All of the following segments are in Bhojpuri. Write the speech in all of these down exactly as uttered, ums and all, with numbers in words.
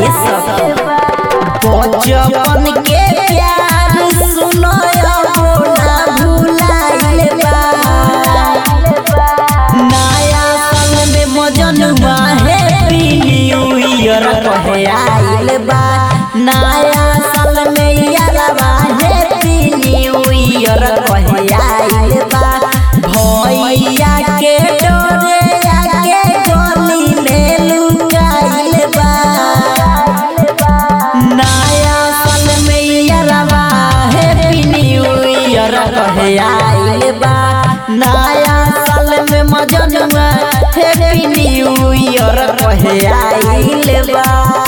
बचपन के प्यार सुनो ना भुलाइल बा। नया साल में मजनुआ हैप्पी न्यू ईयर कहे आइल बा। नया साल में यारवा हैप्पी न्यू ईयर कहे आइल बा। भैया के डोरे आके गली में लुकाइल बा। नया साल में यारवा हैप्पी न्यू ईयर कहे आइल बा। नया साल में मजनुआ हैप्पी न्यू ईयर कहे आइल बा।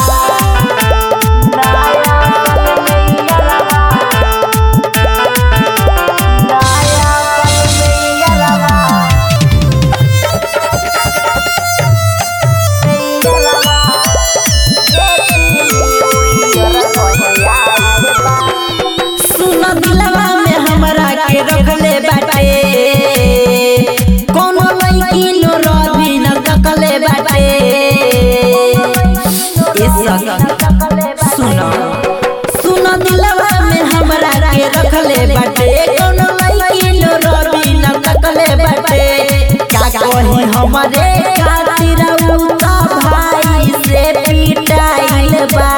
रखले बाटे कोनो लड़की नो रवि न तकले बाटे। सुनो सुनो दिलवा में हमरा के रखले बाटे कोनो लड़की नो रवि न तकले बाटे। का कही हमरे खातिर उ त भाई से पिटाइल बा।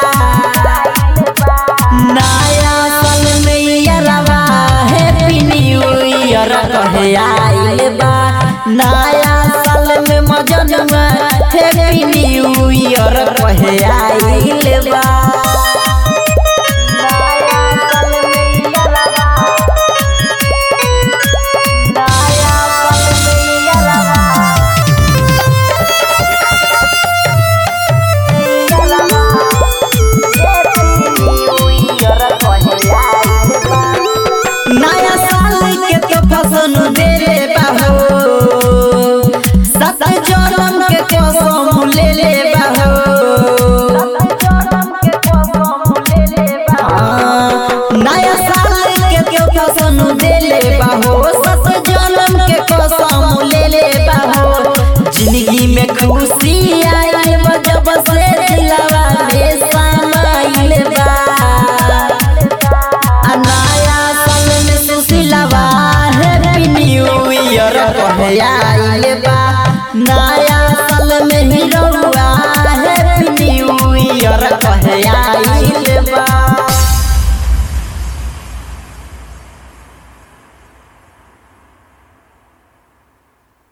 नया साल में यारवा हैप्पी न्यू ईयर कहे आइल बा। नया साल में मजनुआ हैप्पी न्यू ईयर कहे आइल बा। नया साल के तो फसन देले बाहो सत जनम के कसम ले ले बाहो। नया साल के तो फसन देले बाहो सत जनम के कसम ले ले बाहो। जिंदगी में खुशी आई जब से दिलवा में समाइल बा। नया साल में सुशीलवा हैप्पी न्यू ईयर कहे